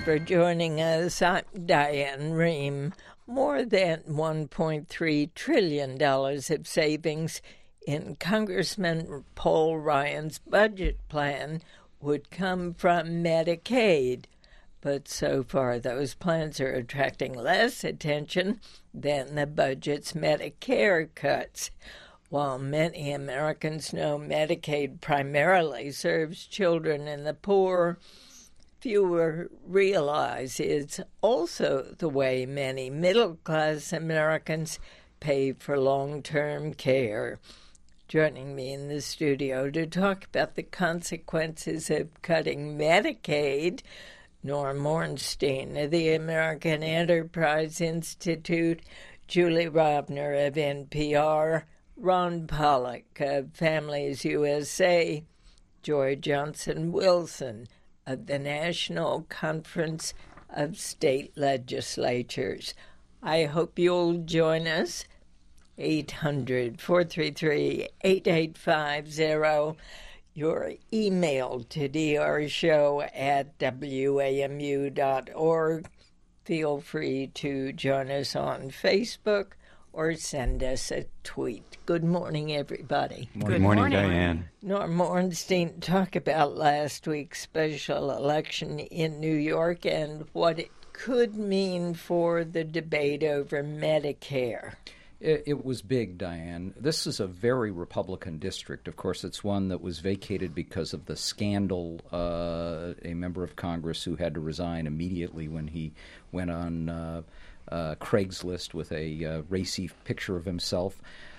for joining us. I'm Diane Rehm. More than $1.3 trillion of savings in Congressman Paul Ryan's budget plan would come from Medicaid. But so far, those plans are attracting less attention than the budget's Medicare cuts. While many Americans know Medicaid primarily serves children and the poor, fewer realize it's also the way many middle-class Americans pay for long-term care. Joining me in the studio to talk about the consequences of cutting Medicaid, Norm Ornstein of the American Enterprise Institute, Julie Rovner of NPR, Ron Pollock of Families USA, Joy Johnson-Wilson of the National Conference of State Legislatures. I hope you'll join us. 800-433-8850. Your email to drshow@wamu.org. Feel free to join us on Facebook or send us a tweet. Good morning, everybody. Good morning, Diane. Norm Ornstein, talk about last week's special election in New York and what it could mean for the debate over Medicare. It was big, Diane. This is a very Republican district. Of course, it's one that was vacated because of the scandal, a member of Congress who had to resign immediately when he went on Craigslist with a racy picture of himself.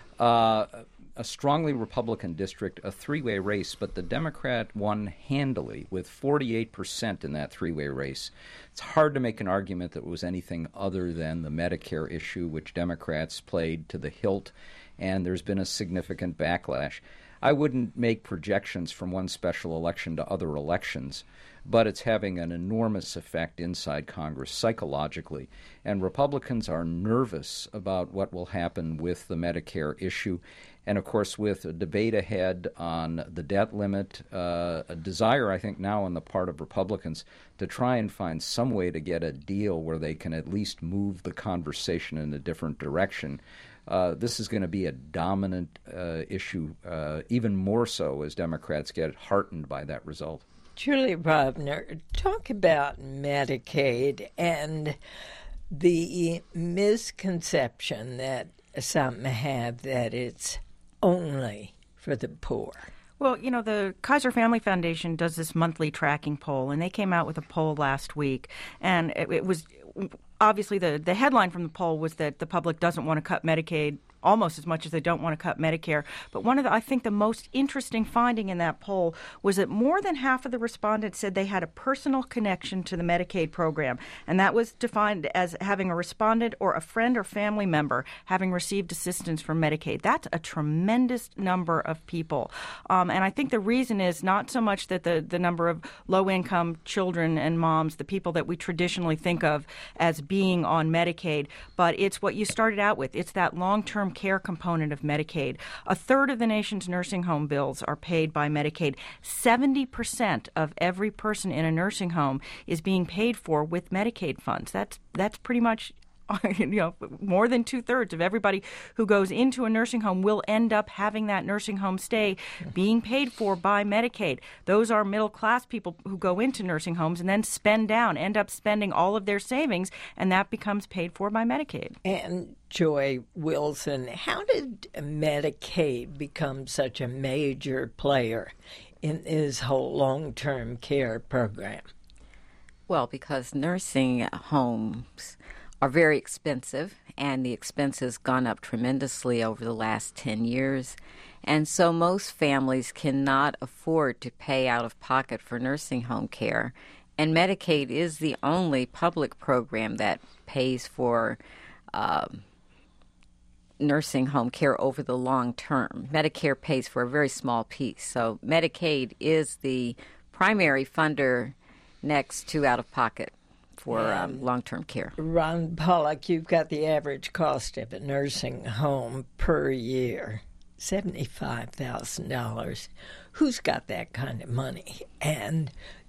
A strongly Republican district, a three-way race, but the Democrat won handily with 48% in that three-way race. It's hard to make an argument that it was anything other than the Medicare issue, which Democrats played to the hilt, and there's been a significant backlash. I wouldn't make projections from one special election to other elections, but it's having an enormous effect inside Congress psychologically. And Republicans are nervous about what will happen with the Medicare issue. And, of course, with a debate ahead on the debt limit, a desire, I think, now on the part of Republicans to try and find some way to get a deal where they can at least move the conversation in a different direction. This is going to be a dominant issue, even more so as Democrats get heartened by that result. Julie Rovner, talk about Medicaid and the misconception that some have that it's only for the poor. Well, you know, the Kaiser Family Foundation does this monthly tracking poll, and they came out with a poll last week, and it was obviously the headline from the poll was that the public doesn't want to cut Medicaid almost as much as they don't want to cut Medicare. But one of the, I think the most interesting finding in that poll was that more than half of the respondents said they had a personal connection to the Medicaid program. And that was defined as having a respondent or a friend or family member having received assistance from Medicaid. That's a tremendous number of people. And I think the reason is not so much that the number of low-income children and moms, the people that we traditionally think of as being on Medicaid, but it's what you started out with. It's that long-term care component of Medicaid. A third of the nation's nursing home bills are paid by Medicaid. 70% of every person in a nursing home is being paid for with Medicaid funds. That's pretty much more than two-thirds of everybody who goes into a nursing home will end up having that nursing home stay being paid for by Medicaid. Those are middle-class people who go into nursing homes and then end up spending all of their savings, and that becomes paid for by Medicaid. And Joy Wilson, how did Medicaid become such a major player in this whole long-term care program? Well, because nursing homes are very expensive, and the expense has gone up tremendously over the last 10 years. And so most families cannot afford to pay out of pocket for nursing home care. And Medicaid is the only public program that pays for nursing home care over the long term. Medicare pays for a very small piece. So Medicaid is the primary funder next to out of pocket for long-term care. Ron Pollock, you've got the average cost of a nursing home per year, $75,000. Who's got that kind of money? And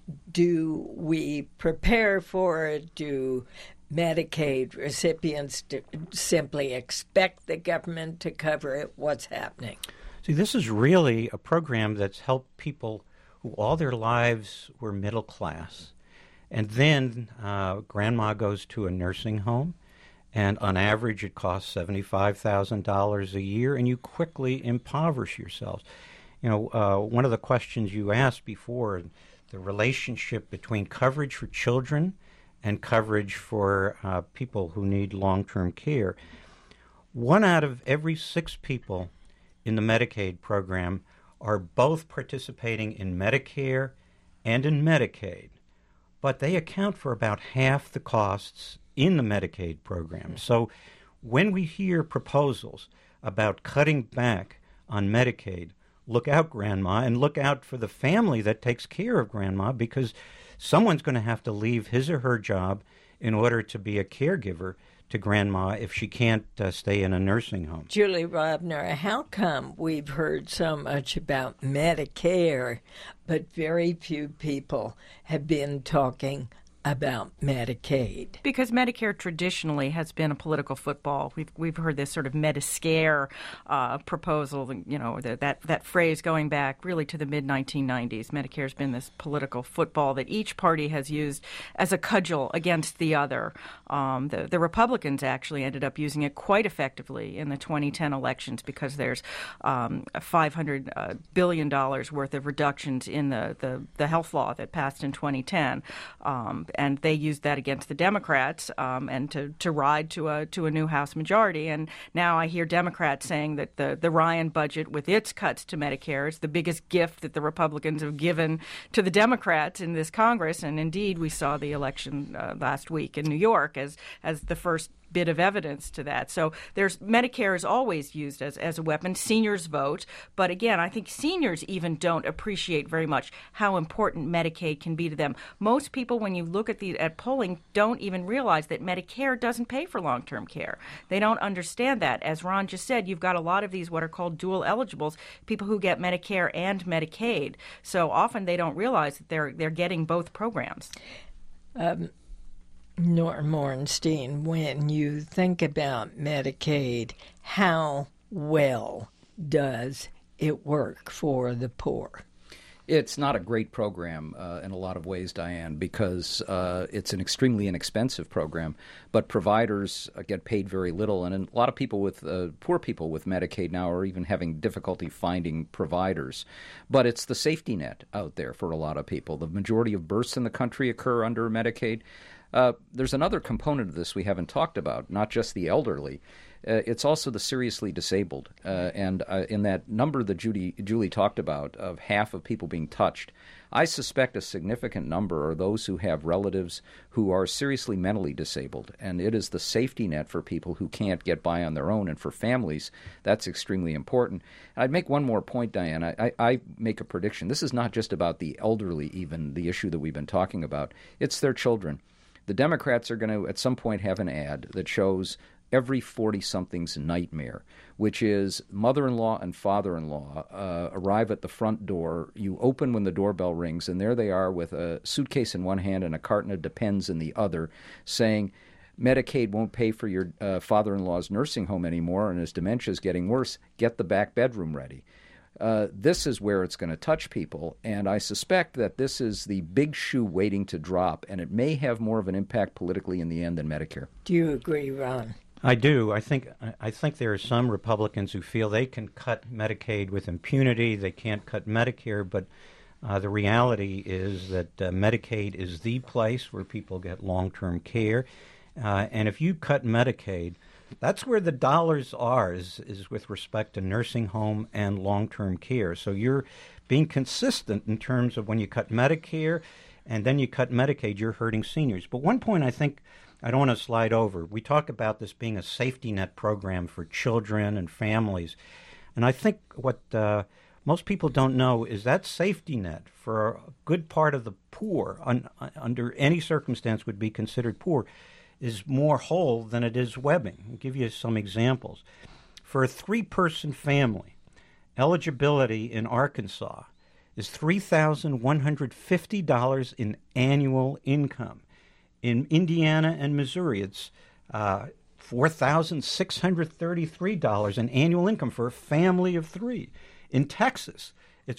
Do we prepare for it? Do Medicaid recipients simply expect the government to cover it? What's happening? See, this is really a program that's helped people who all their lives were middle class. And then grandma goes to a nursing home, and on average it costs $75,000 a year, and you quickly impoverish yourselves. You know, one of the questions you asked before, the relationship between coverage for children and coverage for people who need long-term care. 1 out of every 6 people in the Medicaid program are both participating in Medicare and in Medicaid, but they account for about half the costs in the Medicaid program. So when we hear proposals about cutting back on Medicaid, look out, Grandma, and look out for the family that takes care of Grandma, because someone's going to have to leave his or her job in order to be a caregiver to Grandma if she can't stay in a nursing home. Julie Robner, how come we've heard so much about Medicare, but very few people have been talking about Medicaid? Because Medicare traditionally has been a political football. We've heard this sort of Mediscare proposal, you know, that phrase going back really to the mid-1990s. Medicare's been this political football that each party has used as a cudgel against the other. The Republicans actually ended up using it quite effectively in the 2010 elections because there's $500 billion worth of reductions in the health law that passed in 2010. And they used that against the Democrats and to ride to a new House majority. And now I hear Democrats saying that the Ryan budget with its cuts to Medicare is the biggest gift that the Republicans have given to the Democrats in this Congress. And indeed, we saw the election last week in New York as the first bit of evidence to that. So Medicare is always used as a weapon. Seniors vote. But again, I think seniors even don't appreciate very much how important Medicaid can be to them. Most people, when you look at polling, don't even realize that Medicare doesn't pay for long-term care. They don't understand that. As Ron just said, you've got a lot of these what are called dual eligibles, people who get Medicare and Medicaid. So often they don't realize that they're getting both programs. Norm Ornstein, when you think about Medicaid, how well does it work for the poor? It's not a great program in a lot of ways, Diane, because it's an extremely inexpensive program, but providers get paid very little, and a lot of people poor people with Medicaid now are even having difficulty finding providers. But it's the safety net out there for a lot of people. The majority of births in the country occur under Medicaid. There's another component of this we haven't talked about, not just the elderly. It's also the seriously disabled. And in that number that Julie talked about of half of people being touched, I suspect a significant number are those who have relatives who are seriously mentally disabled. And it is the safety net for people who can't get by on their own. And for families, that's extremely important. And I'd make one more point, Diane. I make a prediction. This is not just about the elderly, even, the issue that we've been talking about. It's their children. The Democrats are going to, at some point, have an ad that shows every 40-something's nightmare, which is mother-in-law and father-in-law arrive at the front door. You open when the doorbell rings, and there they are with a suitcase in one hand and a carton of Depends in the other, saying Medicaid won't pay for your father-in-law's nursing home anymore, and his dementia is getting worse. Get the back bedroom ready. This is where it's going to touch people, and I suspect that this is the big shoe waiting to drop, and it may have more of an impact politically in the end than Medicare. Do you agree, Ron? I do. I think there are some Republicans who feel they can cut Medicaid with impunity. They can't cut Medicare, but the reality is that Medicaid is the place where people get long-term care, and if you cut Medicaid, that's where the dollars are, is with respect to nursing home and long-term care. So you're being consistent in terms of when you cut Medicare and then you cut Medicaid, you're hurting seniors. But one point I think I don't want to slide over. We talk about this being a safety net program for children and families. And I think what most people don't know is that safety net for a good part of the poor, under any circumstance would be considered poor, is more whole than it is webbing. I'll give you some examples. For a 3-person family, eligibility in Arkansas is $3,150 in annual income. In Indiana and Missouri, it's $4,633 in annual income for a family of three. In Texas, it's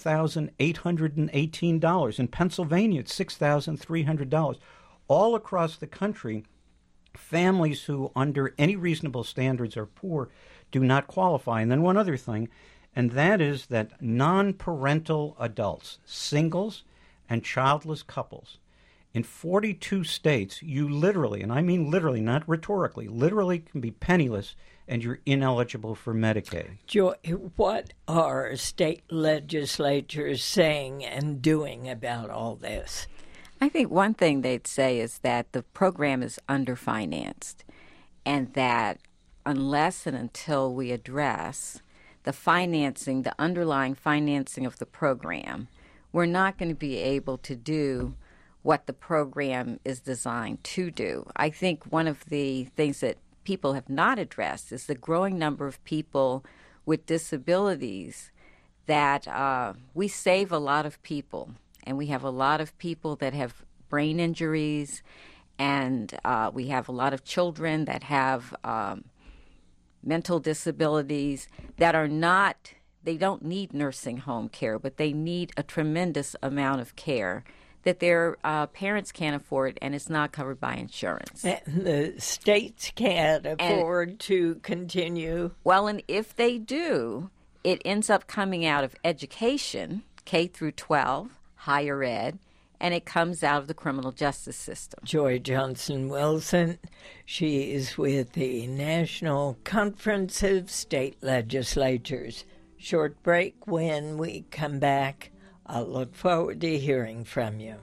$4,818. In Pennsylvania, it's $6,300. All across the country, families who, under any reasonable standards, are poor do not qualify. And then one other thing, and that is that non-parental adults, singles and childless couples, in 42 states, you literally, and I mean literally, not rhetorically, literally can be penniless and you're ineligible for Medicaid. Joy, what are state legislatures saying and doing about all this? I think one thing they'd say is that the program is underfinanced, and that unless and until we address the financing, the underlying financing of the program, we're not going to be able to do what the program is designed to do. I think one of the things that people have not addressed is the growing number of people with disabilities that we save a lot of people. And we have a lot of people that have brain injuries, and we have a lot of children that have mental disabilities that are not, they don't need nursing home care, but they need a tremendous amount of care that their parents can't afford, and it's not covered by insurance. And the states can't afford to continue. Well, and if they do, it ends up coming out of education, K through 12, higher ed, and it comes out of the criminal justice system. Joy Johnson Wilson, she is with the National Conference of State Legislatures. Short break. When we come back, I'll look forward to hearing from you.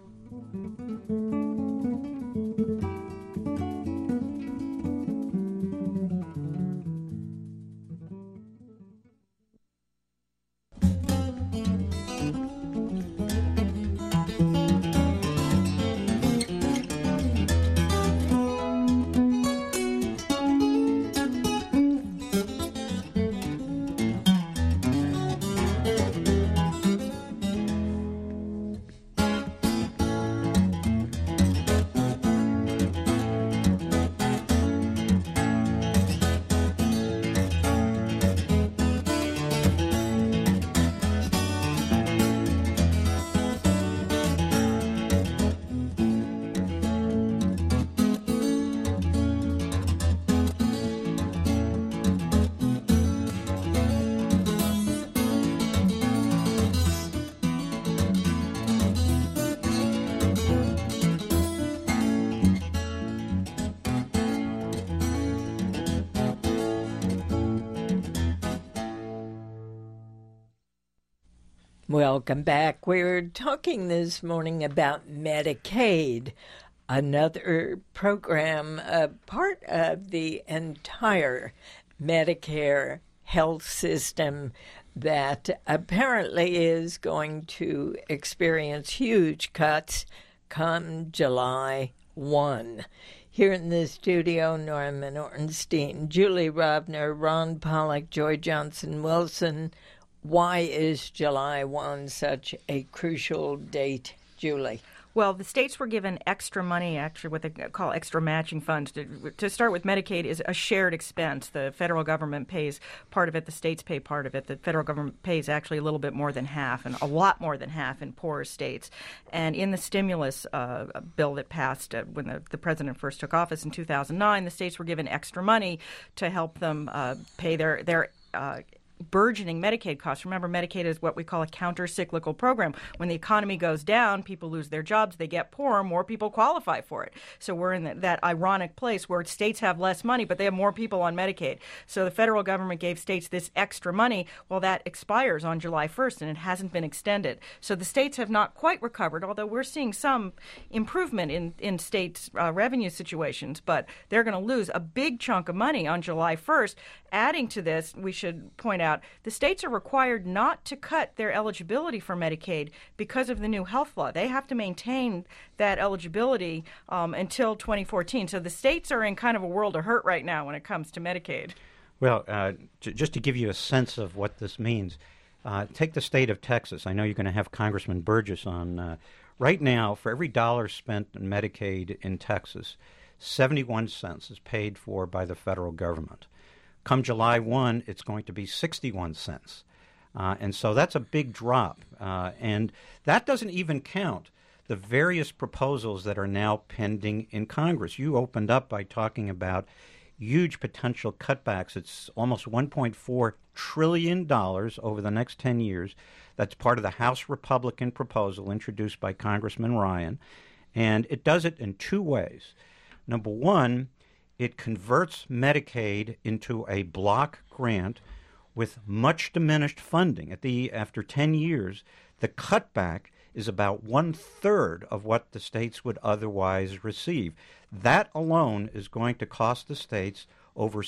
Welcome back. We're talking this morning about Medicaid, another program, part of the entire Medicare health system that apparently is going to experience huge cuts come July 1. Here in the studio, Norman Ornstein, Julie Rovner, Ron Pollock, Joy Johnson Wilson. Why is July 1 such a crucial date, Julie? Well, the states were given extra money, actually what they call extra matching funds. To start with, Medicaid is a shared expense. The federal government pays part of it. The states pay part of it. The federal government pays actually a little bit more than half, and a lot more than half in poorer states. And in the stimulus bill that passed when the president first took office in 2009, the states were given extra money to help them pay their burgeoning Medicaid costs. Remember, Medicaid is what we call a counter-cyclical program. When the economy goes down, people lose their jobs, they get poorer, more people qualify for it. So we're in that ironic place where states have less money, but they have more people on Medicaid. So the federal government gave states this extra money. Well, that expires on July 1st, and it hasn't been extended. So the states have not quite recovered, although we're seeing some improvement in states' revenue situations, but they're going to lose a big chunk of money on July 1st. Adding to this, we should point out, the states are required not to cut their eligibility for Medicaid because of the new health law. They have to maintain that eligibility until 2014. So the states are in kind of a world of hurt right now when it comes to Medicaid. Well, just to give you a sense of what this means, Take the state of Texas. I know you're going to have Congressman Burgess on. Right now, for every dollar spent on Medicaid in Texas, 71 cents is paid for by the federal government. Come July 1, it's going to be 61 cents. And so that's a big drop. And that doesn't even count the various proposals that are now pending in Congress. You opened up by talking about huge potential cutbacks. It's almost $1.4 trillion over the next 10 years. That's part of the House Republican proposal introduced by Congressman Ryan. And it does it in two ways. Number one, it converts Medicaid into a block grant with much diminished funding. After 10 years, the cutback is about 1/3 of what the states would otherwise receive. That alone is going to cost the states over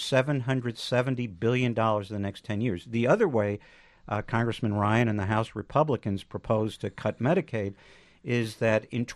$770 billion in the next 10 years. The other way Congressman Ryan and the House Republicans propose to cut Medicaid is that in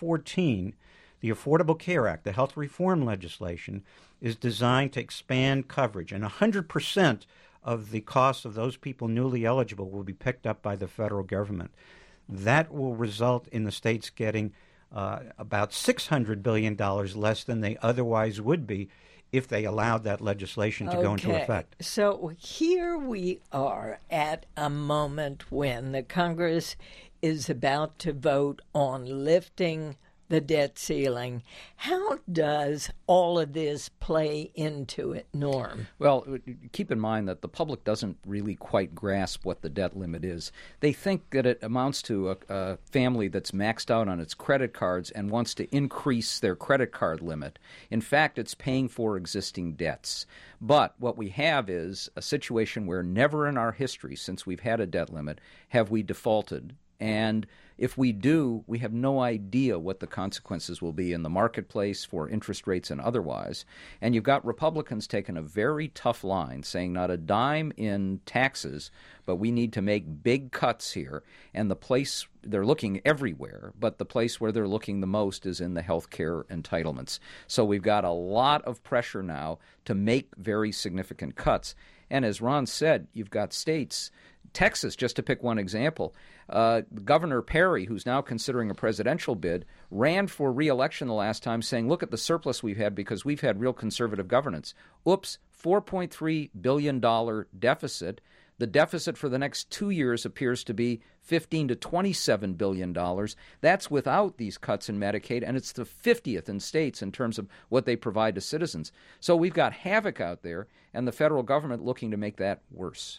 2014, the Affordable Care Act, the health reform legislation, is designed to expand coverage, and 100% of the cost of those people newly eligible will be picked up by the federal government. That will result in the states getting about $600 billion less than they otherwise would be if they allowed that legislation to go into effect. So here we are at a moment when the Congress is about to vote on lifting the debt ceiling. How does all of this play into it, Norm? Well, keep in mind that the public doesn't really quite grasp what the debt limit is. They think that it amounts to a family that's maxed out on its credit cards and wants to increase their credit card limit. In fact, it's paying for existing debts. But what we have is a situation where never in our history, since we've had a debt limit, have we defaulted. And if we do, we have no idea what the consequences will be in the marketplace for interest rates and otherwise. And you've got Republicans taking a very tough line, saying not a dime in taxes, but we need to make big cuts here. And the place they're looking everywhere, but the place where they're looking the most is in the health care entitlements. So we've got a lot of pressure now to make very significant cuts. And as Ron said, you've got states, Texas, just to pick one example, Governor Perry, who's now considering a presidential bid, ran for re-election the last time saying, look at the surplus we've had because we've had real conservative governance. Oops, $4.3 billion deficit. The deficit for the next 2 years appears to be $15 to $27 billion. That's without these cuts in Medicaid, and it's the 50th in states in terms of what they provide to citizens. So we've got havoc out there, and the federal government looking to make that worse.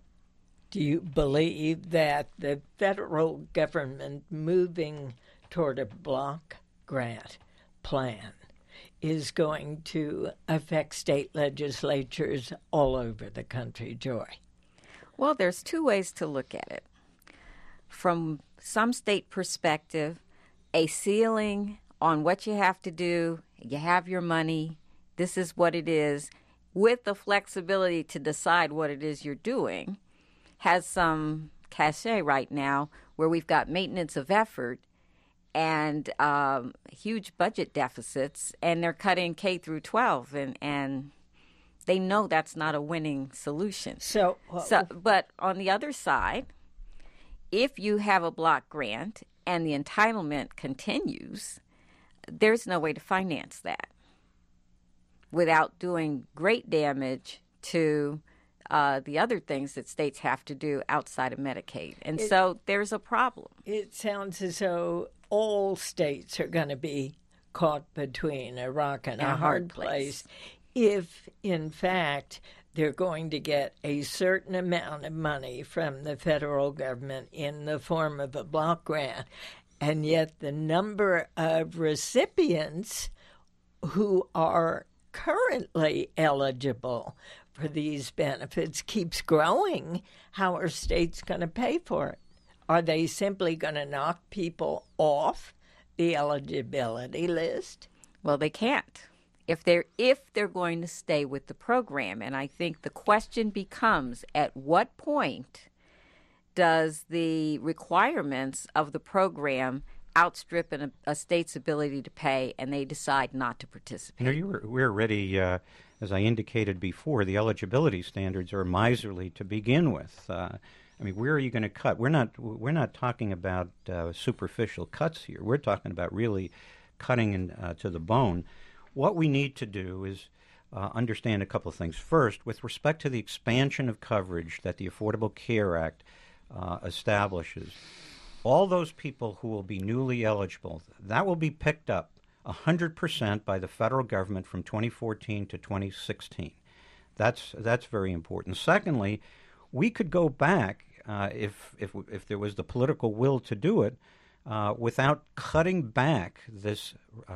Do you believe that the federal government moving toward a block grant plan is going to affect state legislatures all over the country, Joy? Well, there's two ways to look at it. From some state perspective, a ceiling on what you have to do, you have your money, this is what it is, with the flexibility to decide what it is you're doing, has some cachet right now where we've got maintenance of effort and huge budget deficits, and they're cutting K through 12, and they know that's not a winning solution. But on the other side, if you have a block grant and the entitlement continues, there's no way to finance that without doing great damage to the other things that states have to do outside of Medicaid. And so there's a problem. It sounds as though all states are going to be caught between a rock and a hard place if, in fact, they're going to get a certain amount of money from the federal government in the form of a block grant, and yet the number of recipients who are currently eligible for these benefits keeps growing. How are states going to pay for it? Are they simply going to knock people off the eligibility list? Well, they can't if they're going to stay with the program. And I think the question becomes, at what point does the requirements of the program outstrip a state's ability to pay, and they decide not to participate? You know, we're already, as I indicated before, the eligibility standards are miserly to begin with. I mean, where are you going to cut? We're not talking about superficial cuts here. We're talking about really cutting to the bone. What we need to do is understand a couple of things. First, with respect to the expansion of coverage that the Affordable Care Act establishes, all those people who will be newly eligible, that will be picked up 100% by the federal government from 2014 to 2016. That's very important. Secondly, we could go back if there was the political will to do it without cutting back this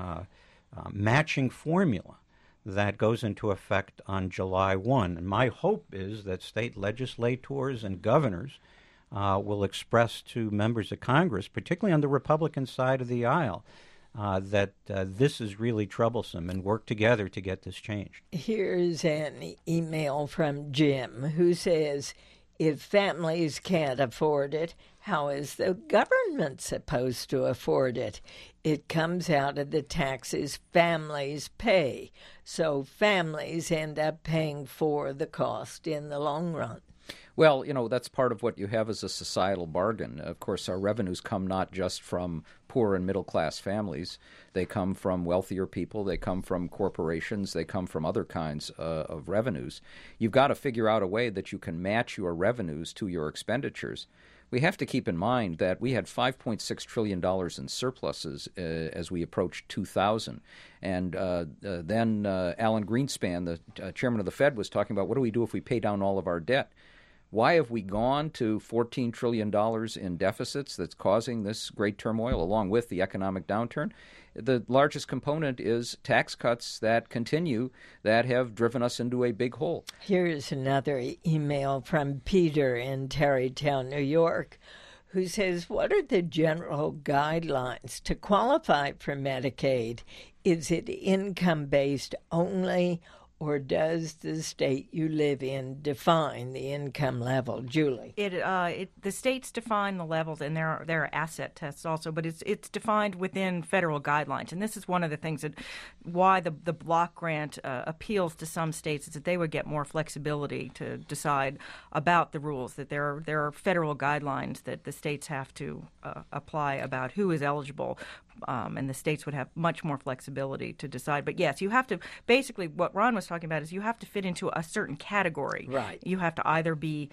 matching formula that goes into effect on July 1. And my hope is that state legislators and governors will express to members of Congress, particularly on the Republican side of the aisle, that this is really troublesome, and work together to get this changed. Here's an email from Jim who says, if families can't afford it, how is the government supposed to afford it? It comes out of the taxes families pay, so families end up paying for the cost in the long run. Well, that's part of what you have as a societal bargain. Of course, our revenues come not just from poor and middle-class families. They come from wealthier people. They come from corporations. They come from other kinds of revenues. You've got to figure out a way that you can match your revenues to your expenditures. We have to keep in mind that we had $5.6 trillion in surpluses as we approached 2000. And then Alan Greenspan, the chairman of the Fed, was talking about what do we do if we pay down all of our debt? Why have we gone to $14 trillion in deficits that's causing this great turmoil along with the economic downturn? The largest component is tax cuts that continue that have driven us into a big hole. Here's another email from Peter in Tarrytown, New York, who says, what are the general guidelines to qualify for Medicaid? Is it income-based only, or does the state you live in define the income level? Julie? The states define the levels, and there are asset tests also, but it's defined within federal guidelines. And this is one of the things why the block grant appeals to some states, is that they would get more flexibility to decide about the rules, that there are federal guidelines that the states have to apply about who is eligible. And the states would have much more flexibility to decide. But yes, you have to, basically what Ron was talking about is you have to fit into a certain category. Right. You have to either be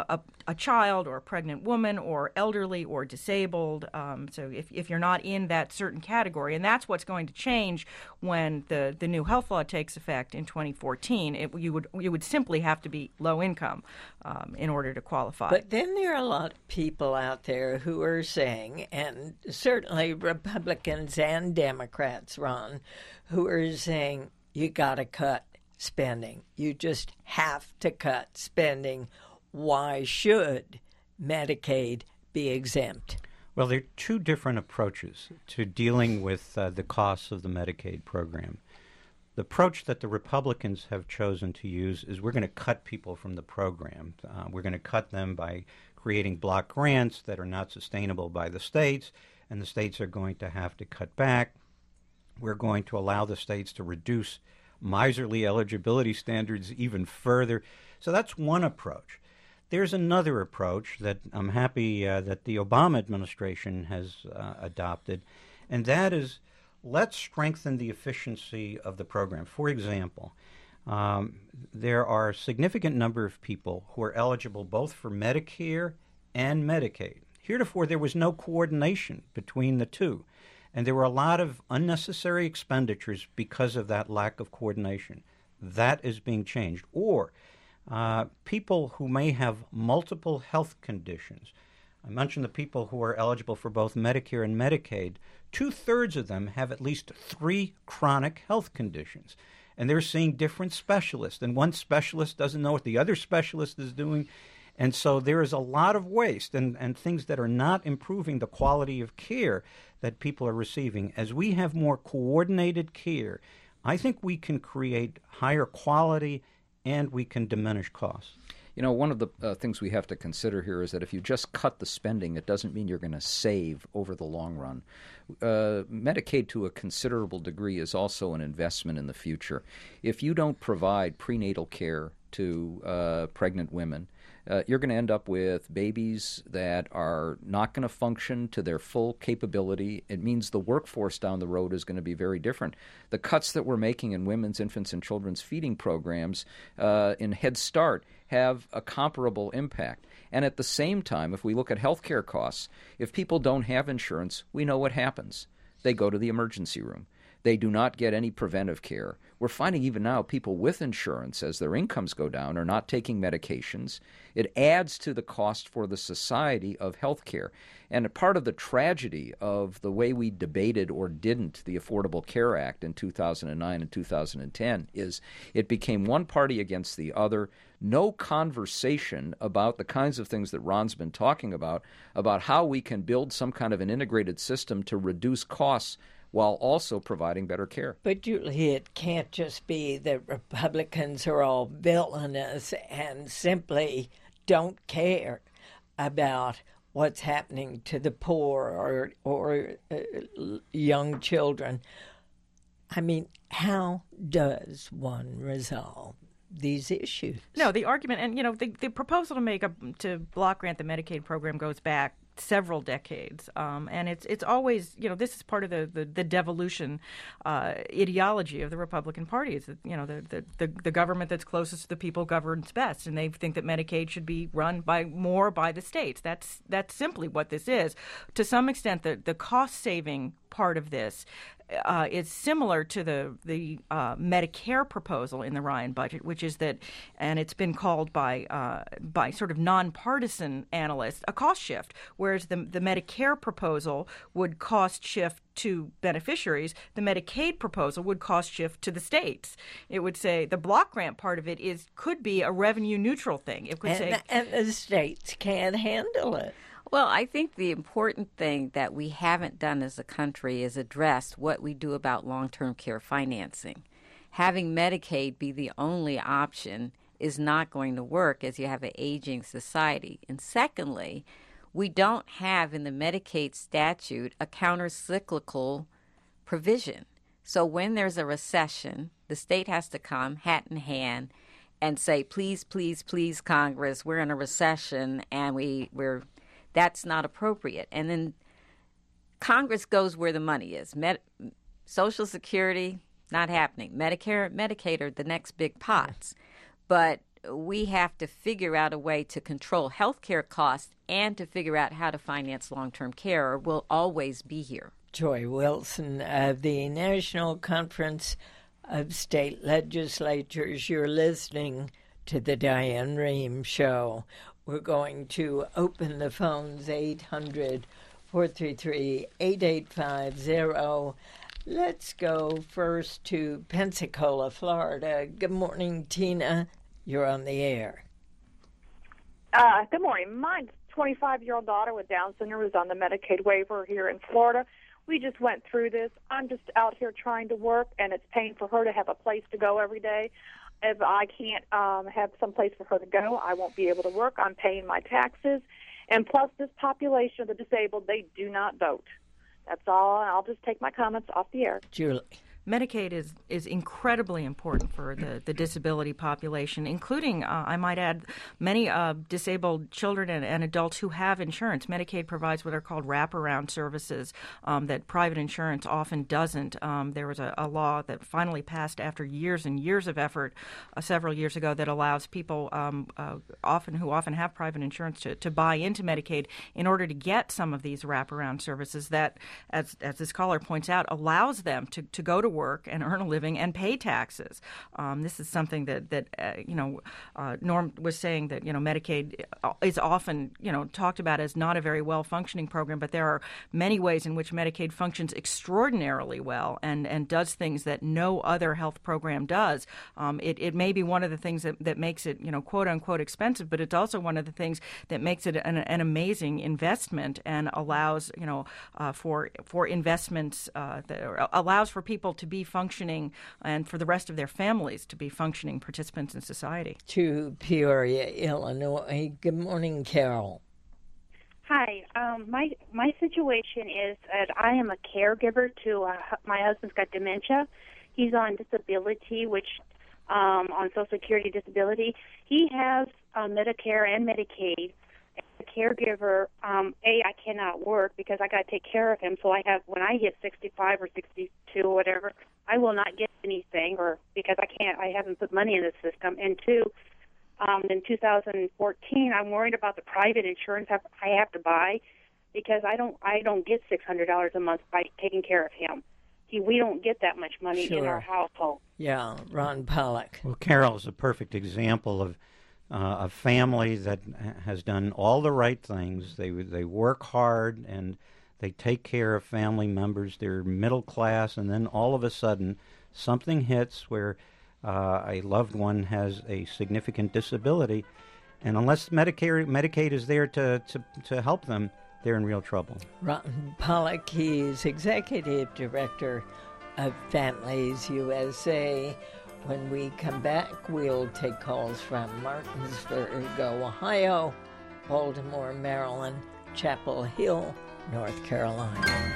a child or a pregnant woman or elderly or disabled. So if you're not in that certain category, and that's what's going to change when the new health law takes effect in 2014, you would simply have to be low income in order to qualify. But then there are a lot of people out there who are saying, and certainly Republicans and Democrats, Ron, who are saying you got to cut spending. You just have to cut spending. Why should Medicaid be exempt? Well, there are two different approaches to dealing with the costs of the Medicaid program. The approach that the Republicans have chosen to use is we're going to cut people from the program. We're going to cut them by creating block grants that are not sustainable by the states, and the states are going to have to cut back. We're going to allow the states to reduce miserly eligibility standards even further. So that's one approach. There's another approach that I'm happy that the Obama administration has adopted, and that is let's strengthen the efficiency of the program. For example, there are a significant number of people who are eligible both for Medicare and Medicaid. Heretofore, there was no coordination between the two, and there were a lot of unnecessary expenditures because of that lack of coordination. That is being changed. Or people who may have multiple health conditions. I mentioned the people who are eligible for both Medicare and Medicaid. 2/3 of them have at least 3 chronic health conditions, and they're seeing different specialists, and one specialist doesn't know what the other specialist is doing. And so there is a lot of waste and things that are not improving the quality of care that people are receiving. As we have more coordinated care, I think we can create higher quality and we can diminish costs. One of the things we have to consider here is that if you just cut the spending, it doesn't mean you're going to save over the long run. Medicaid, to a considerable degree, is also an investment in the future. If you don't provide prenatal care to pregnant women, you're going to end up with babies that are not going to function to their full capability. It means the workforce down the road is going to be very different. The cuts that we're making in women's, infants, and children's feeding programs in Head Start have a comparable impact. And at the same time, if we look at healthcare costs, if people don't have insurance, we know what happens. They go to the emergency room. They do not get any preventive care. We're finding even now people with insurance, as their incomes go down, are not taking medications. It adds to the cost for the society of health care. And a part of the tragedy of the way we debated or didn't the Affordable Care Act in 2009 and 2010 is it became one party against the other. No conversation about the kinds of things that Ron's been talking about how we can build some kind of an integrated system to reduce costs while also providing better care. But, Julie, it can't just be that Republicans are all villainous and simply don't care about what's happening to the poor or young children. I mean, how does one resolve these issues? No, the argument, and the proposal to block grant the Medicaid program goes back several decades, and it's always, this is part of the devolution ideology of the Republican Party. Is that the government that's closest to the people governs best, and they think that Medicaid should be run by the states. That's simply what this is. To some extent, the cost saving part of this is similar to the Medicare proposal in the Ryan budget, which is that, and it's been called by sort of nonpartisan analysts, a cost shift, whereas the Medicare proposal would cost shift to beneficiaries, the Medicaid proposal would cost shift to the states. It would say the block grant part of it could be a revenue neutral thing. It could and the states can't handle it. Well, I think the important thing that we haven't done as a country is address what we do about long-term care financing. Having Medicaid be the only option is not going to work as you have an aging society. And secondly, we don't have in the Medicaid statute a counter-cyclical provision. So when there's a recession, the state has to come hat in hand and say, please, please, please, Congress, we're in a recession and we're that's not appropriate. And then Congress goes where the money is. Social Security, not happening. Medicare, Medicaid are the next big pots. But we have to figure out a way to control health care costs and to figure out how to finance long-term care, or we'll always be here. Joy Wilson of the National Conference of State Legislatures. You're listening to the Diane Rehm Show. We're going to open the phones, 800-433-8850. Let's go first to Pensacola, Florida. Good morning, Tina. You're on the air. Good morning. My 25-year-old daughter with Down syndrome is on the Medicaid waiver here in Florida. We just went through this. I'm just out here trying to work, and it's paying for her to have a place to go every day. If I can't have some place for her to go, I won't be able to work. I'm paying my taxes. And plus, this population of the disabled, they do not vote. That's all. I'll just take my comments off the air. Julie. Medicaid is incredibly important for the disability population, including, I might add, many disabled children and adults who have insurance. Medicaid provides what are called wraparound services that private insurance often doesn't. There was a law that finally passed after years and years of effort several years ago that allows people who often have private insurance to buy into Medicaid in order to get some of these wraparound services that, as this caller points out, allows them to go to work and earn a living and pay taxes. This is something that Norm was saying that Medicaid is often talked about as not a very well functioning program, but there are many ways in which Medicaid functions extraordinarily well and does things that no other health program does. It may be one of the things that makes it quote unquote expensive, but it's also one of the things that makes it an amazing investment and allows for investments that allows for people to be functioning and for the rest of their families to be functioning participants in society. To Peoria, Illinois. Good morning, Carol. Hi. My situation is that I am a caregiver to my husband's got dementia. He's on disability, which on Social Security disability. He has Medicare and Medicaid. As a caregiver, I cannot work because I got to take care of him. So when I hit 65 or 62 or whatever, I will not get anything, or because I haven't put money in the system. And two, in 2014, I'm worried about the private insurance I have to buy because I don't get $600 a month by taking care of him. We don't get that much money in our household. Yeah, Ron Pollock. Well, Carol is a perfect example of a family that has done all the right things. They work hard and they take care of family members. They're middle class, and then all of a sudden something hits where a loved one has a significant disability, and unless Medicaid is there to help them, they're in real trouble. Ron Pollock, he's executive director of Families USA. When we come back, we'll take calls from Martinsburg, Ohio, Baltimore, Maryland, Chapel Hill, North Carolina.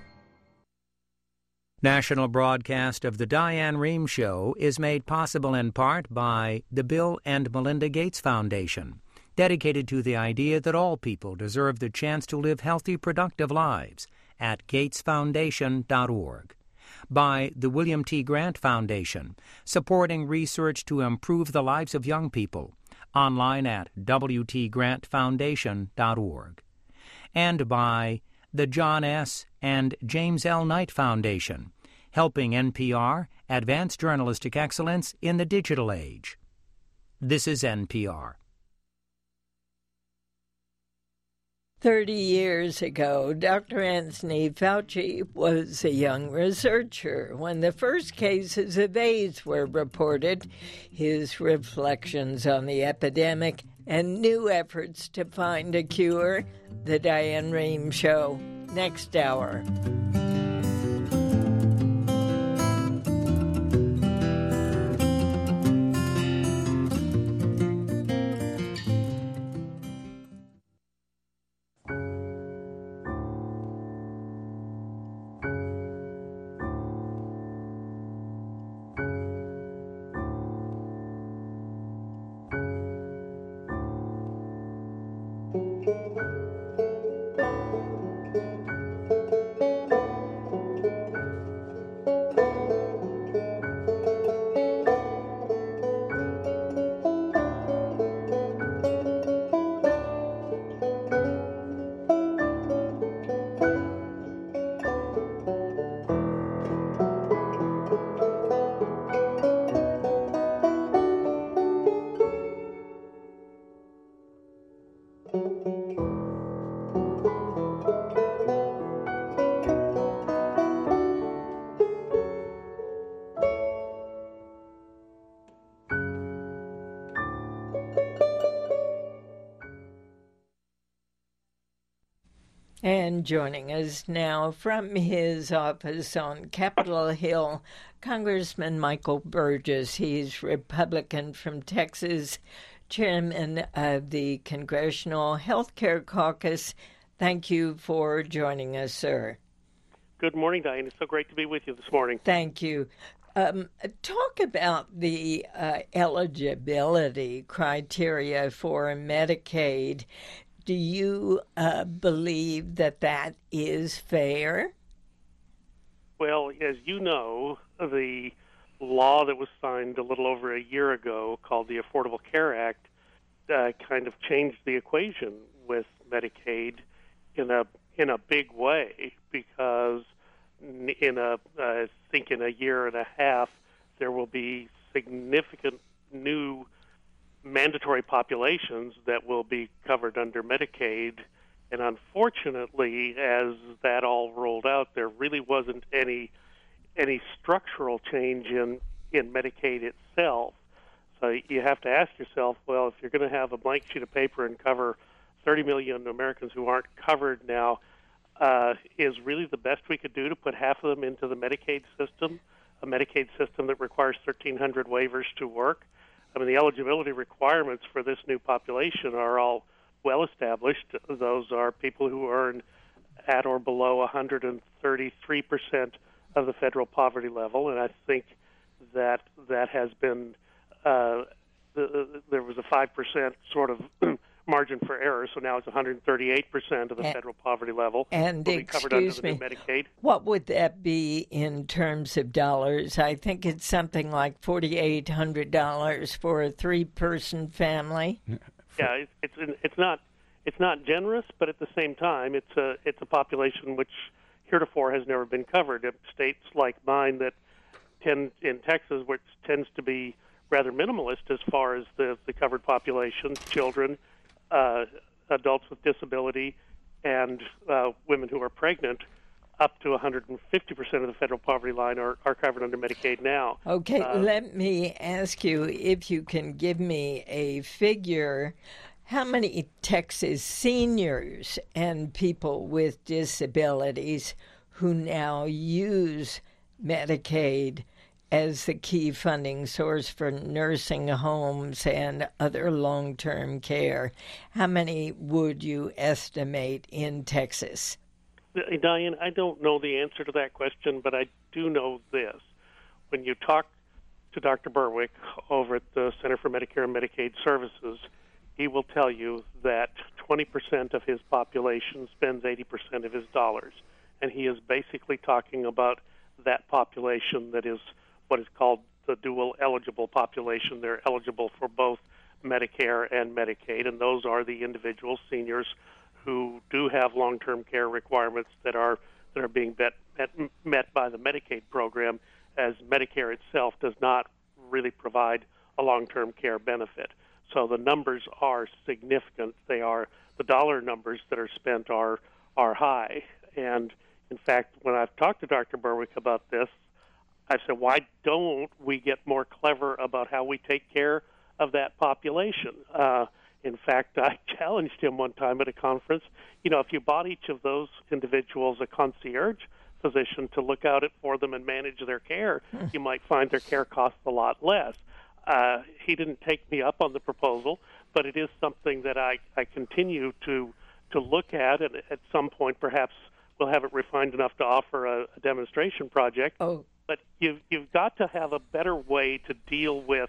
National broadcast of the Diane Rehm Show is made possible in part by the Bill and Melinda Gates Foundation, dedicated to the idea that all people deserve the chance to live healthy, productive lives, at gatesfoundation.org. By the William T. Grant Foundation, supporting research to improve the lives of young people, online at wtgrantfoundation.org. And by the John S. and James L. Knight Foundation, helping NPR advance journalistic excellence in the digital age. This is NPR. 30 years ago, Dr. Anthony Fauci was a young researcher when the first cases of AIDS were reported. His reflections on the epidemic and new efforts to find a cure. The Diane Rehm Show, next hour. And joining us now from his office on Capitol Hill, Congressman Michael Burgess. He's Republican from Texas, chairman of the Congressional Health Care Caucus. Thank you for joining us, sir. Good morning, Diane. It's so great to be with you this morning. Thank you. Talk about the eligibility criteria for Medicaid. Do you believe that is fair? Well, as you know, the law that was signed a little over a year ago called the Affordable Care Act kind of changed the equation with Medicaid in a big way, because I think in a year and a half there will be significant new mandatory populations that will be covered under Medicaid. And unfortunately, as that all rolled out, there really wasn't any structural change in Medicaid itself. So you have to ask yourself, well, if you're going to have a blank sheet of paper and cover 30 million Americans who aren't covered now, is really the best we could do to put half of them into the Medicaid system, a Medicaid system that requires 1,300 waivers to work? I mean, the eligibility requirements for this new population are all well established. Those are people who earn at or below 133% of the federal poverty level, and I think that has been there was a 5% sort of margin for error, so now it's 138% of the federal poverty level. And will be covered under the new Medicaid. What would that be in terms of dollars? I think it's something like $4,800 for a 3-person family. Yeah, it's not generous, but at the same time, it's a population which heretofore has never been covered. States like mine that in Texas, which tends to be rather minimalist as far as the covered population, children, adults with disability, and women who are pregnant, up to 150% of the federal poverty line are covered under Medicaid now. Okay, let me ask you if you can give me a figure. How many Texas seniors and people with disabilities who now use Medicaid as the key funding source for nursing homes and other long-term care, how many would you estimate in Texas? Diane, I don't know the answer to that question, but I do know this. When you talk to Dr. Berwick over at the Center for Medicare and Medicaid Services, he will tell you that 20% of his population spends 80% of his dollars. And he is basically talking about that population that is what is called the dual eligible population. They're eligible for both Medicare and Medicaid, and those are the individual seniors who do have long-term care requirements that are being met by the Medicaid program, as Medicare itself does not really provide a long-term care benefit. So the numbers are significant. They are the dollar numbers that are spent are high. And in fact, when I've talked to Dr. Berwick about this, I said, why don't we get more clever about how we take care of that population? In fact, I challenged him one time at a conference, if you bought each of those individuals a concierge physician to look out for them and manage their care, you might find their care costs a lot less. He didn't take me up on the proposal, but it is something that I continue to look at, and at some point perhaps we'll have it refined enough to offer a demonstration project. Oh. But you've got to have a better way to deal with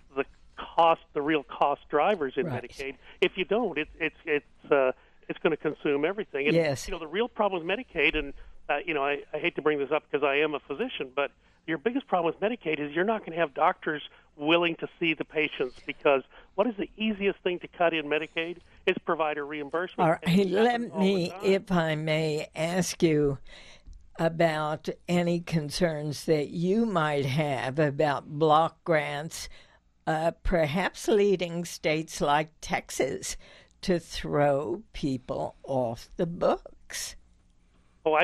the real cost drivers in right. Medicaid. If you don't, it's going to consume everything. And, yes. The real problem with Medicaid, and I hate to bring this up because I am a physician, but your biggest problem with Medicaid is you're not going to have doctors willing to see the patients, because what is the easiest thing to cut in Medicaid is provider reimbursement. All right, let me, if I may, ask you about any concerns that you might have about block grants, perhaps leading states like Texas to throw people off the books. Oh,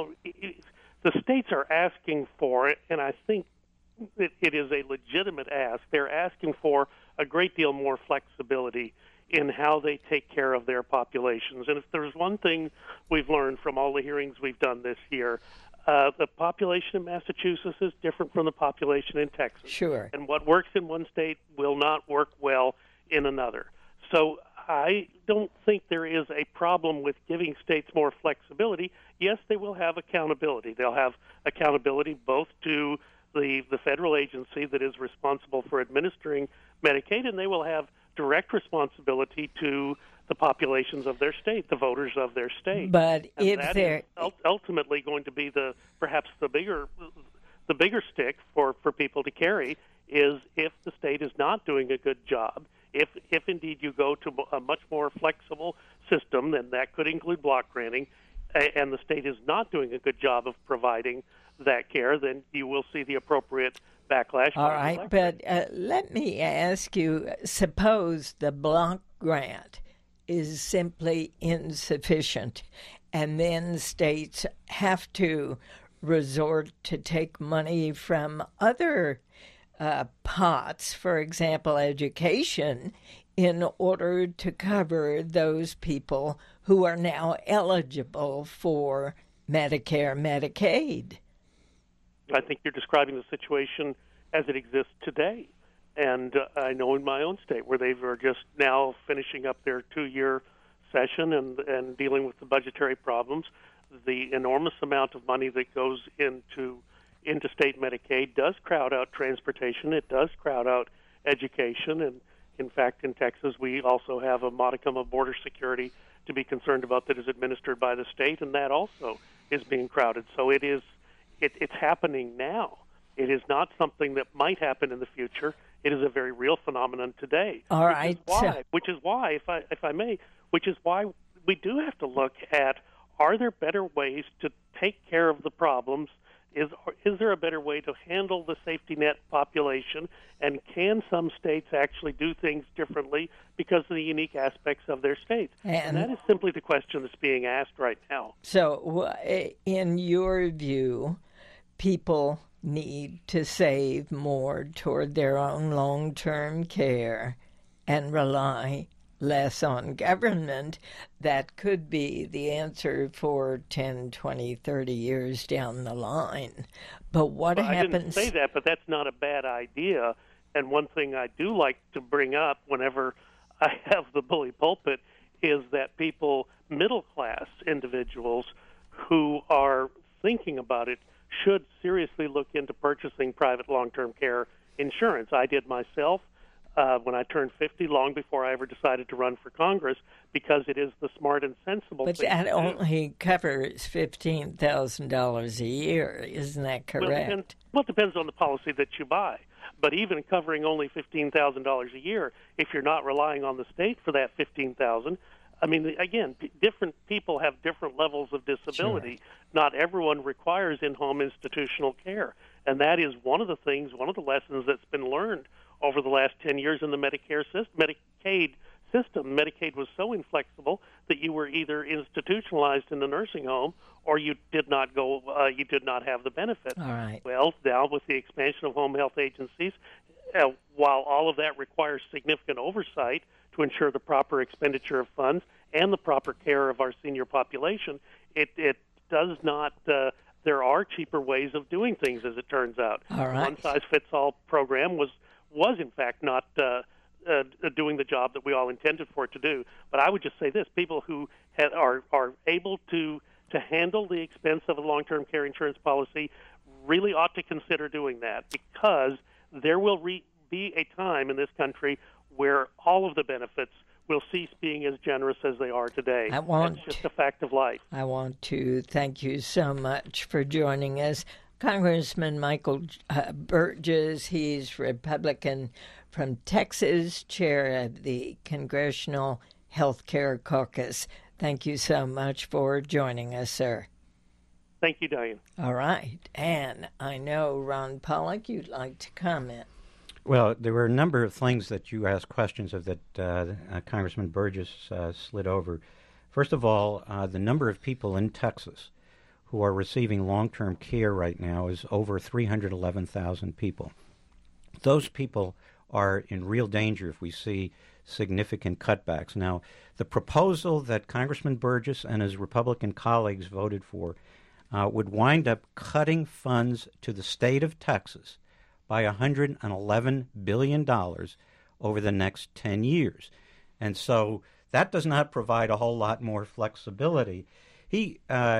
the states are asking for it, and I think it is a legitimate ask. They're asking for a great deal more flexibility in how they take care of their populations. And if there's one thing we've learned from all the hearings we've done this year, the population in Massachusetts is different from the population in Texas. Sure. And what works in one state will not work well in another. So I don't think there is a problem with giving states more flexibility. Yes, they will have accountability. They'll have accountability both to the federal agency that is responsible for administering Medicaid, and they will have direct responsibility to the populations of their state, the voters of their state. But and if that they're is ultimately going to be perhaps the bigger stick for people to carry is if the state is not doing a good job. If indeed you go to a much more flexible system, then that could include block granting, and the state is not doing a good job of providing that care, then you will see the appropriate backlash. All right, but let me ask you, suppose the block grant is simply insufficient, and then states have to resort to take money from other pots, for example, education, in order to cover those people who are now eligible for Medicare, Medicaid. I think you're describing the situation as it exists today. And I know in my own state where they are just now finishing up their 2-year session and dealing with the budgetary problems, the enormous amount of money that goes into state Medicaid does crowd out transportation. It does crowd out education. And In fact, in Texas, we also have a modicum of border security to be concerned about that is administered by the state, and that also is being crowded. So it's happening now. It is not something that might happen in the future. It is a very real phenomenon today. All right. Which is why, if I may, we do have to look at, are there better ways to take care of the problems? Is there a better way to handle the safety net population? And can some states actually do things differently because of the unique aspects of their states? And that is simply the question that's being asked right now. So, in your view, people need to save more toward their own long-term care and rely less on government. That could be the answer for 10, 20, 30 years down the line. But what happens... I didn't say that, but that's not a bad idea. And one thing I do like to bring up whenever I have the bully pulpit is that people, middle-class individuals who are thinking about it, should seriously look into purchasing private long-term care insurance. I did myself. When I turned 50, long before I ever decided to run for Congress, because it is the smart and sensible thing. But that only covers $15,000 a year, isn't that correct? Well, it depends on the policy that you buy. But even covering only $15,000 a year, if you're not relying on the state for that $15,000, I mean, again, different people have different levels of disability. Sure. Not everyone requires in-home institutional care. And that is one of the lessons that's been learned over the last 10 years in the Medicaid system. Medicaid was so inflexible that you were either institutionalized in the nursing home or you did not have the benefit. All right. Well, now with the expansion of home health agencies, while all of that requires significant oversight to ensure the proper expenditure of funds and the proper care of our senior population, it does not. There are cheaper ways of doing things, as it turns out. All right. One-size-fits-all program was in fact not doing the job that we all intended for it to do. But I would just say this: people who are able to handle the expense of a long-term care insurance policy really ought to consider doing that, because there will be a time in this country where all of the benefits will cease being as generous as they are today. That's just a fact of life. I want to thank you so much for joining us. Congressman Michael Burgess, he's Republican from Texas, chair of the Congressional Health Care Caucus. Thank you so much for joining us, sir. Thank you, Diane. All right. And I know, Ron Pollock, you'd like to comment. Well, there were a number of things that you asked questions of that Congressman Burgess slid over. First of all, the number of people in Texas who are receiving long-term care right now is over 311,000 people. Those people are in real danger if we see significant cutbacks. Now, the proposal that Congressman Burgess and his Republican colleagues voted for would wind up cutting funds to the state of Texas by $111 billion over the next 10 years. And so that does not provide a whole lot more flexibility. He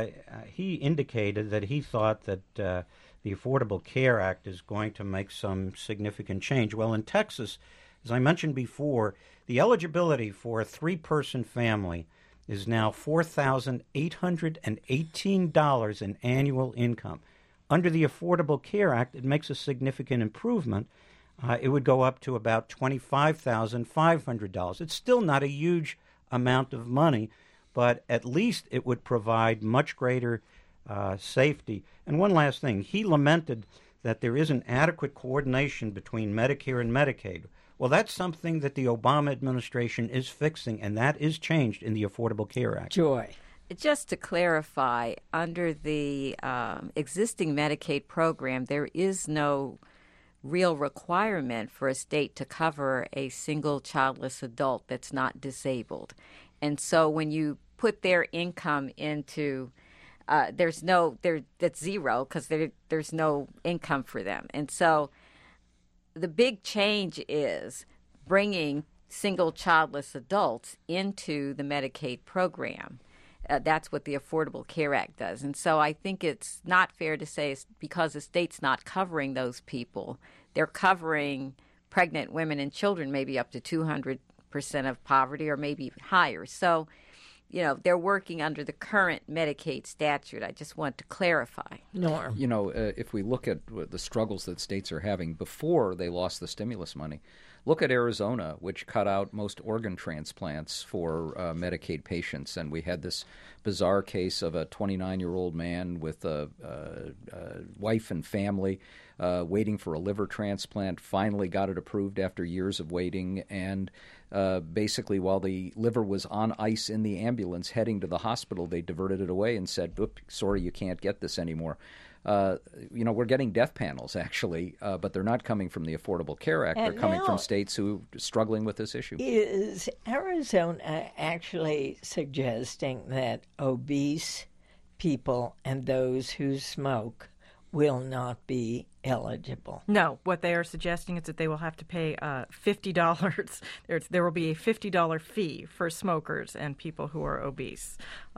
indicated that he thought that the Affordable Care Act is going to make some significant change. Well, in Texas, as I mentioned before, the eligibility for a three-person family is now $4,818 in annual income. Under the Affordable Care Act, it makes a significant improvement. It would go up to about $25,500. It's still not a huge amount of money, but at least it would provide much greater safety. And one last thing, he lamented that there isn't adequate coordination between Medicare and Medicaid. Well, that's something that the Obama administration is fixing, and that is changed in the Affordable Care Act. Joy. Just to clarify, under the existing Medicaid program, there is no real requirement for a state to cover a single childless adult that's not disabled. And so when you put their income into that's zero, because there's no income for them. And so the big change is bringing single childless adults into the Medicaid program. That's what the Affordable Care Act does. And so I think it's not fair to say it's because the state's not covering those people. They're covering pregnant women and children may be up to 200% of poverty or maybe higher. So, they're working under the current Medicaid statute. I just want to clarify. Norm. If we look at the struggles that states are having before they lost the stimulus money, look at Arizona, which cut out most organ transplants for Medicaid patients. And we had this bizarre case of a 29-year-old man with a wife and family waiting for a liver transplant, finally got it approved after years of waiting, and basically while the liver was on ice in the ambulance heading to the hospital, they diverted it away and said, "Oops, sorry, you can't get this anymore." We're getting death panels, actually, but they're not coming from the Affordable Care Act. And they're coming from states who are struggling with this issue. Is Arizona actually suggesting that obese people and those who smoke will not be eligible? No, what they are suggesting is that they will have to pay $50. There will be a $50 fee for smokers and people who are obese.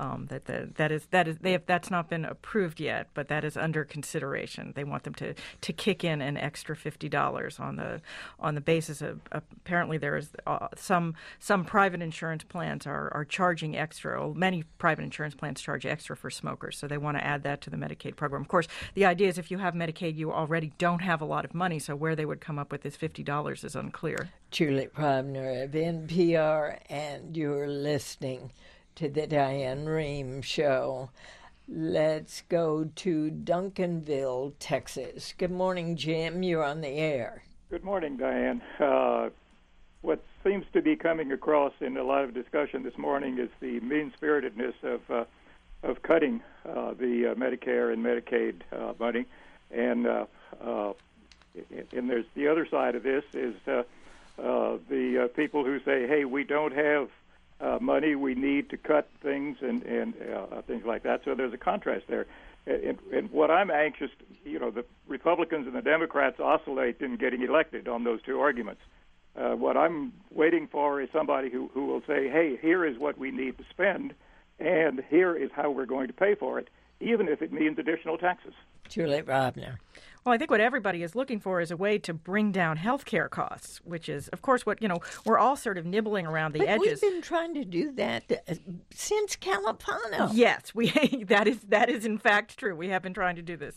That's not been approved yet, but that is under consideration. They want them to kick in an extra $50 on the basis of apparently there is some private insurance plans are charging extra. Well, many private insurance plans charge extra for smokers, so they want to add that to the Medicaid program. Of course, the idea is if you have Medicaid, you already don't have a lot of money, so where they would come up with this $50 is unclear. Julie Probner of NPR, and you're listening to the Diane Rehm Show. Let's go to Duncanville, Texas. Good morning, Jim. You're on the air. Good morning, Diane. What seems to be coming across in a lot of discussion this morning is the mean-spiritedness of cutting the Medicare and Medicaid money. And there's the other side of this is the people who say, hey, we don't have money, we need to cut things and things like that. So there's a contrast there. And what I'm anxious, the Republicans and the Democrats oscillate in getting elected on those two arguments. What I'm waiting for is somebody who will say, hey, here is what we need to spend, and here is how we're going to pay for it, even if it means additional taxes. Julie Robner. Well, I think what everybody is looking for is a way to bring down health care costs, which is, of course, what, we're all sort of nibbling around the edges. We've been trying to do that since Calipano. Yes, that is in fact true. We have been trying to do this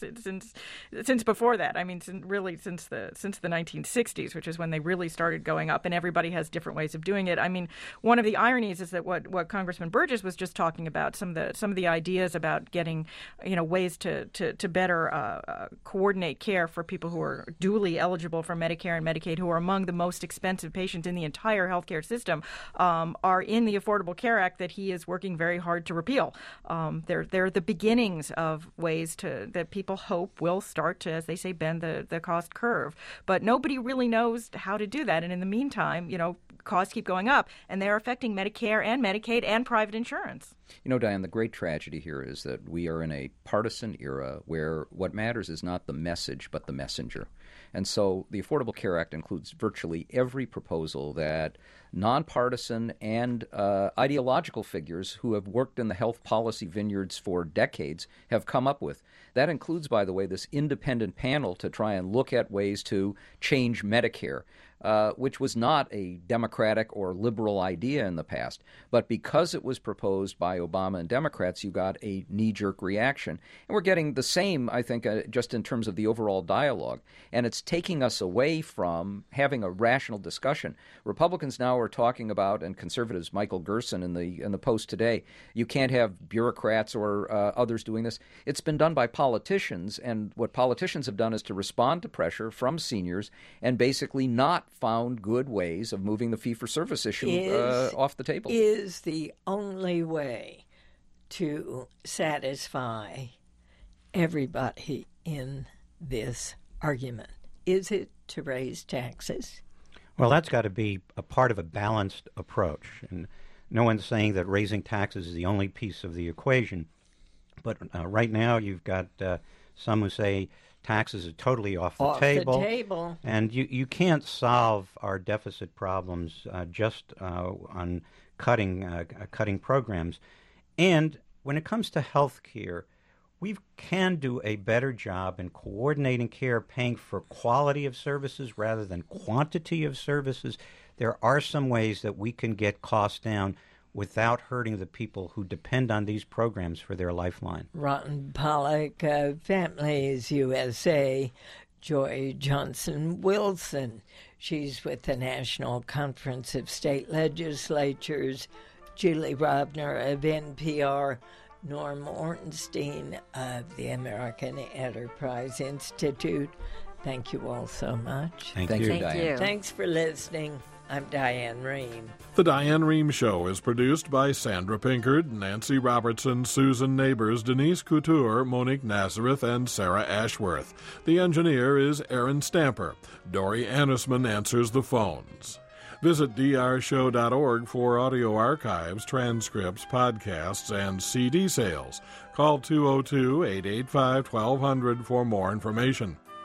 since before that. I mean, since the 1960s, which is when they really started going up, and everybody has different ways of doing it. I mean, one of the ironies is that what Congressman Burgess was just talking about, some of the ideas about getting, ways to better coordinate care for people who are duly eligible for Medicare and Medicaid, who are among the most expensive patients in the entire healthcare system, are in the Affordable Care Act that he is working very hard to repeal. They're the beginnings of ways that people hope will start to, as they say, bend the cost curve. But nobody really knows how to do that. And in the meantime, costs keep going up, and they're affecting Medicare and Medicaid and private insurance. Diane, the great tragedy here is that we are in a partisan era where what matters is not the message but the messenger. And so the Affordable Care Act includes virtually every proposal that nonpartisan and ideological figures who have worked in the health policy vineyards for decades have come up with. That includes, by the way, this independent panel to try and look at ways to change Medicare, which was not a democratic or liberal idea in the past. But because it was proposed by Obama and Democrats, you got a knee-jerk reaction. And we're getting the same, I think, just in terms of the overall dialogue. And it's taking us away from having a rational discussion. Republicans now are talking about, and conservatives, Michael Gerson in the Post today, you can't have bureaucrats or others doing this. It's been done by politicians, and what politicians have done is to respond to pressure from seniors and basically not found good ways of moving the fee-for-service issue off the table. Is the only way to satisfy everybody in this argument, is it to raise taxes? Well, that's got to be a part of a balanced approach. And no one's saying that raising taxes is the only piece of the equation. But right now you've got some who say taxes are totally off the table. And you can't solve our deficit problems just on cutting programs. And when it comes to health care, we can do a better job in coordinating care, paying for quality of services rather than quantity of services. There are some ways that we can get costs down without hurting the people who depend on these programs for their lifeline. Ron Pollock, Families USA. Joy Johnson Wilson. She's with the National Conference of State Legislatures. Julie Robner of NPR. Norm Ornstein of the American Enterprise Institute. Thank you all so much. Thank you, Diane. Thanks for listening. I'm Diane Rehm. The Diane Rehm Show is produced by Sandra Pinkard, Nancy Robertson, Susan Neighbors, Denise Couture, Monique Nazareth, and Sarah Ashworth. The engineer is Aaron Stamper. Dory Annisman answers the phones. Visit drshow.org for audio archives, transcripts, podcasts, and CD sales. Call 202-885-1200 for more information.